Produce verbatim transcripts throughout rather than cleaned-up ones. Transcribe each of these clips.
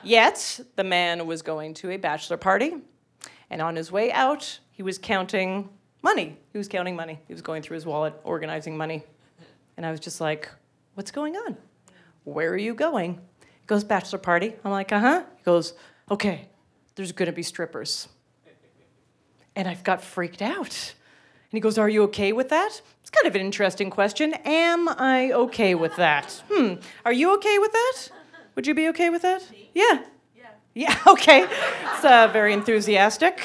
Yet, the man was going to a bachelor party, and on his way out, he was counting money. He was counting money. He was going through his wallet, organizing money. And I was just like, what's going on? Where are you going? He goes, bachelor party. I'm like, uh-huh. He goes, okay, there's going to be strippers. And I've got freaked out. And he goes, are you okay with that? It's kind of an interesting question. Am I okay with that? Hmm, are you okay with that? Would you be okay with that? Yeah. Yeah. Yeah, okay. It's uh, very enthusiastic.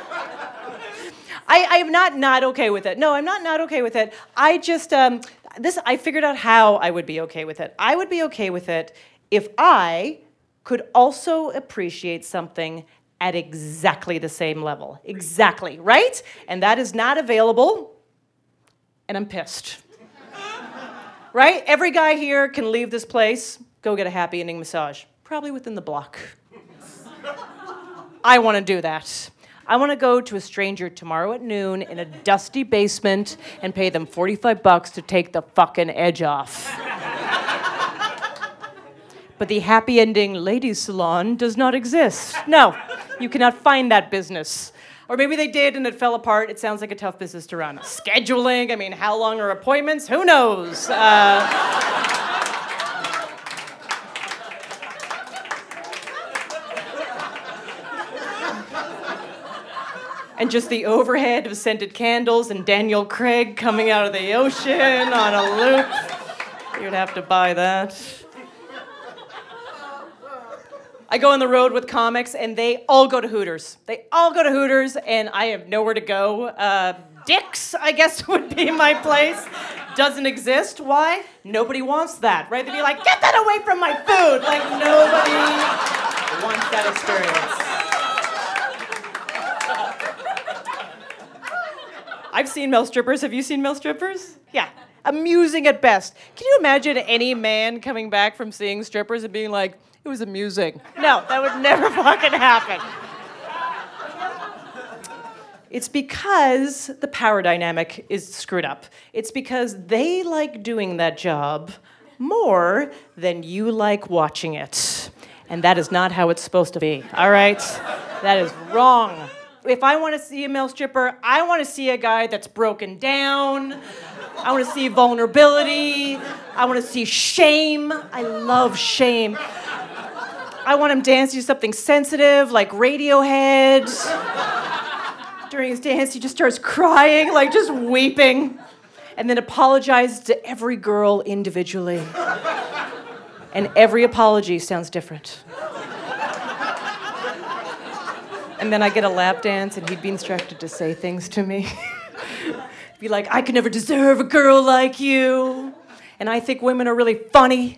I, I'm not not okay with it. No, I'm not not okay with it. I just, um, this, I figured out how I would be okay with it. I would be okay with it if I could also appreciate something at exactly the same level. Exactly, right? And that is not available, and I'm pissed. Right? Every guy here can leave this place, go get a happy ending massage. Probably within the block. I want to do that. I want to go to a stranger tomorrow at noon in a dusty basement and pay them forty-five bucks to take the fucking edge off. But the happy ending ladies salon does not exist. No, you cannot find that business. Or maybe they did and it fell apart. It sounds like a tough business to run. Scheduling, I mean, how long are appointments? Who knows? Uh, And just the overhead of scented candles and Daniel Craig coming out of the ocean on a loop. You'd have to buy that. I go on the road with comics, and they all go to Hooters. They all go to Hooters, and I have nowhere to go. Uh, Dick's, I guess, would be my place. Doesn't exist. Why? Nobody wants that, right? They'd be like, get that away from my food. Like, nobody wants that experience. I've seen male strippers. Have you seen male strippers? Yeah. Amusing at best. Can you imagine any man coming back from seeing strippers and being like, it was amusing? No, that would never fucking happen. It's because the power dynamic is screwed up. It's because they like doing that job more than you like watching it. And that is not how it's supposed to be, all right? That is wrong. If I want to see a male stripper, I want to see a guy that's broken down. I want to see vulnerability. I want to see shame. I love shame. I want him dancing to something sensitive, like Radiohead. During his dance, he just starts crying, like just weeping, and then apologizes to every girl individually. And every apology sounds different. And then I get a lap dance, and he'd be instructed to say things to me. Be like, I could never deserve a girl like you. And I think women are really funny.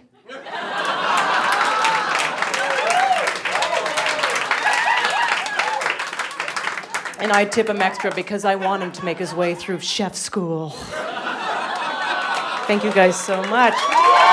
And I tip him extra because I want him to make his way through chef school. Thank you guys so much.